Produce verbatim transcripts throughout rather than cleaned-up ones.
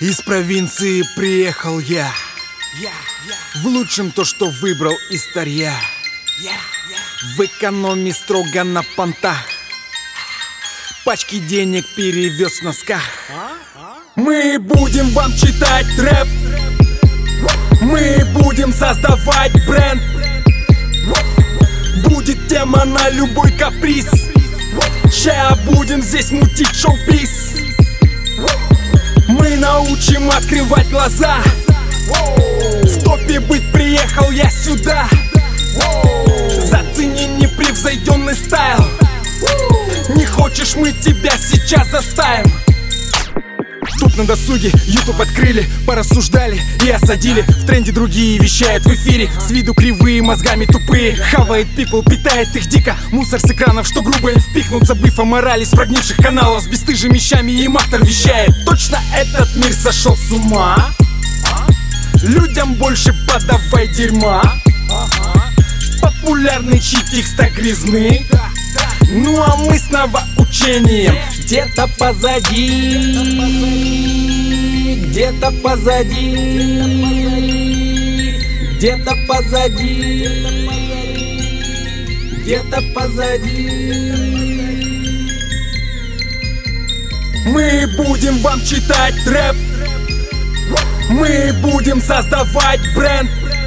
Из провинции приехал я, в лучшем то, что выбрал из старья, в экономе строго на понтах, пачки денег перевез в носках. Мы будем вам читать рэп, мы будем создавать бренд. Будет тема на любой каприз, ща будем здесь мутить шоу-биз. Мы научим открывать глаза, в топе быть приехал я сюда. Зацени непревзойденный стайл, не хочешь, мы тебя сейчас заставим. Тут на досуге YouTube открыли, порассуждали и осадили. В тренде другие вещают в эфире, с виду кривые, мозгами тупые. Хавает people, питает их дико. Мусор с экранов, что грубо им впихнут, забыв о морали с прогнивших каналов. С бесстыжими щами им автор вещает: точно этот мир сошел с ума, людям больше подавай дерьма. Популярный читикс так грязны, ну а мы с новоучением где-то позади, где-то позади, где-то позади, где-то позади. Мы будем вам читать рэп, мы будем создавать бренд.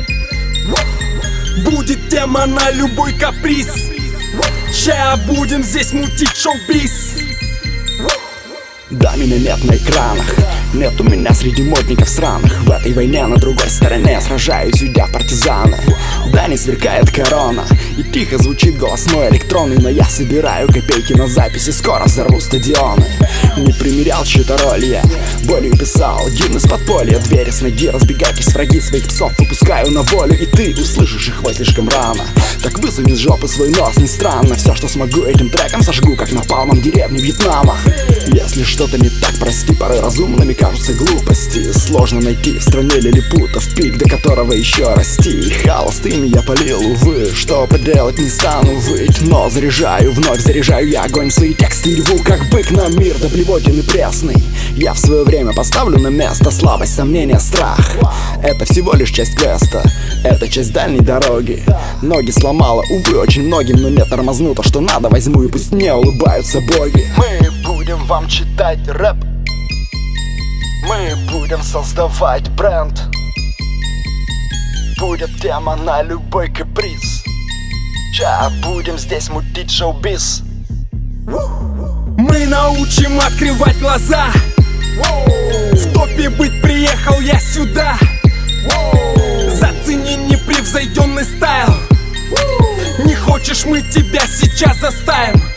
Будет тема на любой каприз, ща будем здесь мутить шоу-биз. Да, меня нет на экранах, нет у меня среди модников сраных. В этой войне на другой стороне сражаюсь, уйдя в партизаны. Да, не сверкает корона, и тихо звучит голос мой электронный, но я собираю копейки на записи, скоро взорву стадионы. Не примерял чью-то роль я, болью писал гимн из подполья. Двери с ноги, разбегайтесь, враги своих псов выпускаю на волю, и ты услышишь их вой слишком рано. Так высуни с жопы свой нос, не странно. Все, что смогу, этим треком сожгу, как напалмом деревни Вьетнама. Если что-то не так, прости, порой разумными кажутся глупости. Сложно найти в стране лилипутов пик, до которого еще расти. Холостыми я полил, увы, что поделать не стану выть. Но заряжаю, вновь заряжаю я огонь в свои тексты и рву, как бык на мир, да блевотин и пресный. Я в свое время поставлю на место слабость, сомнения, страх. Это всего лишь часть квеста, это часть дальней дороги. Ноги сломала, увы, очень многим, но не тормозну то, что надо, возьму, и пусть не улыбаются боги. Мы будем вам читать рэп, мы будем создавать бренд. Будет тема на любой каприз, ща будем здесь мутить шоу-биз. Мы научим открывать глаза, в топе быть приехал я сюда. Зацени непревзойденный стайл, не хочешь, мы тебя сейчас заставим.